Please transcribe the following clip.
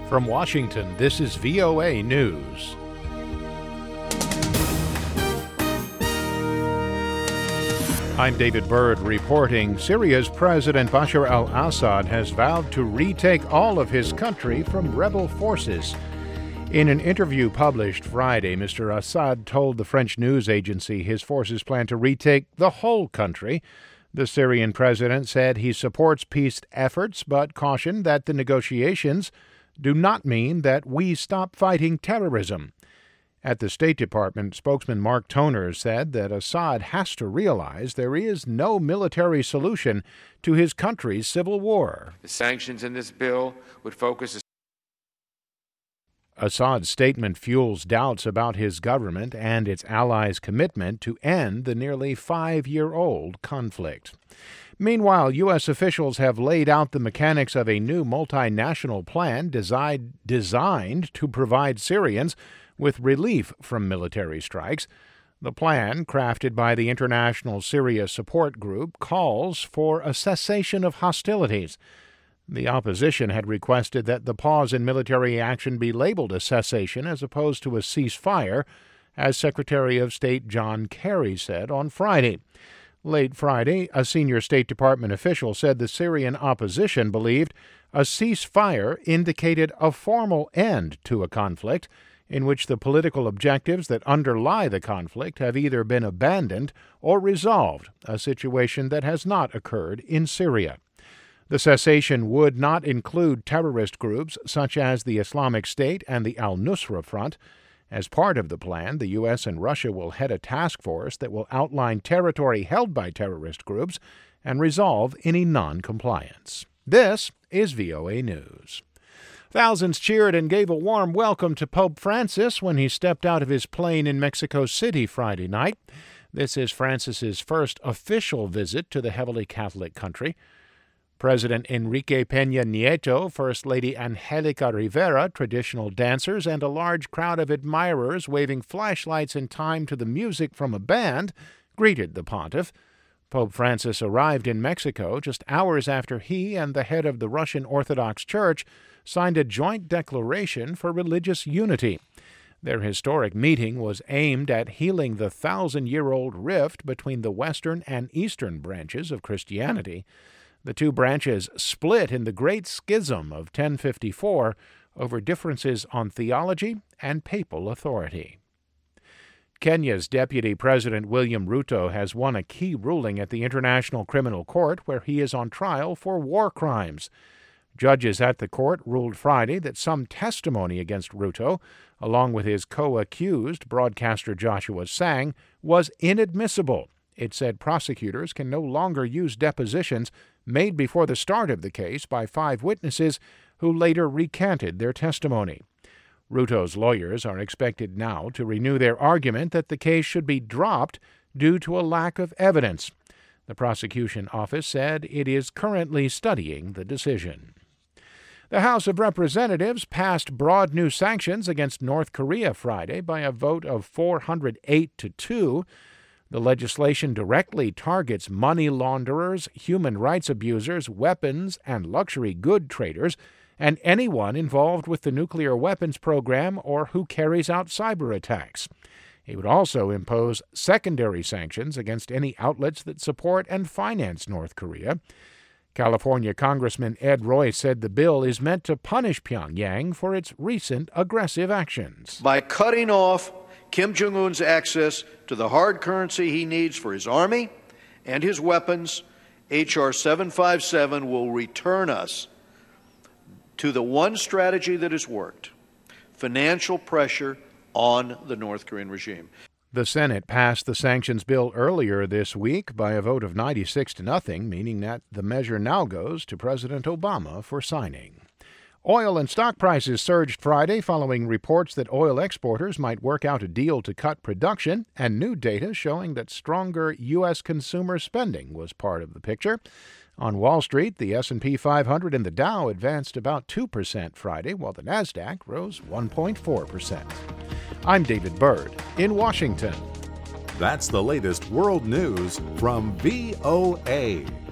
From Washington, this is VOA News. I'm David Byrd reporting. Syria's President Bashar al-Assad has vowed to retake all of his country from rebel forces. In an interview published Friday, Mr. Assad told the French news agency his forces plan to retake the whole country. The Syrian president said he supports peace efforts, but cautioned that the negotiations do not mean that we stop fighting terrorism. At the State Department, spokesman Mark Toner said that Assad has to realize there is no military solution to his country's civil war. The sanctions in this bill would focus. Assad's statement fuels doubts about his government and its allies' commitment to end the nearly 5-year-old conflict. Meanwhile, U.S. officials have laid out the mechanics of a new multinational plan designed to provide Syrians with relief from military strikes. The plan, crafted by the International Syria Support Group, calls for a cessation of hostilities. The opposition had requested that the pause in military action be labeled a cessation as opposed to a ceasefire, as Secretary of State John Kerry said on Friday. Late Friday, a senior State Department official said the Syrian opposition believed a ceasefire indicated a formal end to a conflict in which the political objectives that underlie the conflict have either been abandoned or resolved, a situation that has not occurred in Syria. The cessation would not include terrorist groups such as the Islamic State and the al-Nusra Front. As part of the plan, the U.S. and Russia will head a task force that will outline territory held by terrorist groups and resolve any non-compliance. This is VOA News. Thousands cheered and gave a warm welcome to Pope Francis when he stepped out of his plane in Mexico City Friday night. This is Francis's first official visit to the heavily Catholic country. President Enrique Peña Nieto, First Lady Angelica Rivera, traditional dancers, and a large crowd of admirers waving flashlights in time to the music from a band greeted the pontiff. Pope Francis arrived in Mexico just hours after he and the head of the Russian Orthodox Church signed a joint declaration for religious unity. Their historic meeting was aimed at healing the 1,000-year-old rift between the Western and Eastern branches of Christianity. The two branches split in the Great Schism of 1054 over differences on theology and papal authority. Kenya's Deputy President William Ruto has won a key ruling at the International Criminal Court where he is on trial for war crimes. Judges at the court ruled Friday that some testimony against Ruto, along with his co-accused, broadcaster Joshua Sang, was inadmissible. It said prosecutors can no longer use depositions made before the start of the case by 5 witnesses who later recanted their testimony. Ruto's lawyers are expected now to renew their argument that the case should be dropped due to a lack of evidence. The prosecution office said it is currently studying the decision. The House of Representatives passed broad new sanctions against North Korea Friday by a vote of 408 to 2. The legislation directly targets money launderers, human rights abusers, weapons and luxury good traders, and anyone involved with the nuclear weapons program or who carries out cyber attacks. It would also impose secondary sanctions against any outlets that support and finance North Korea. California Congressman Ed Royce said the bill is meant to punish Pyongyang for its recent aggressive actions. By cutting off Kim Jong-un's access to the hard currency he needs for his army and his weapons, H.R. 757 will return us to the one strategy that has worked: financial pressure on the North Korean regime. The Senate passed the sanctions bill earlier this week by a vote of 96-0, meaning that the measure now goes to President Obama for signing. Oil and stock prices surged Friday following reports that oil exporters might work out a deal to cut production, and new data showing that stronger U.S. consumer spending was part of the picture. On Wall Street, the S&P 500 and the Dow advanced about 2% Friday, while the Nasdaq rose 1.4%. I'm David Byrd in Washington. That's the latest world news from VOA.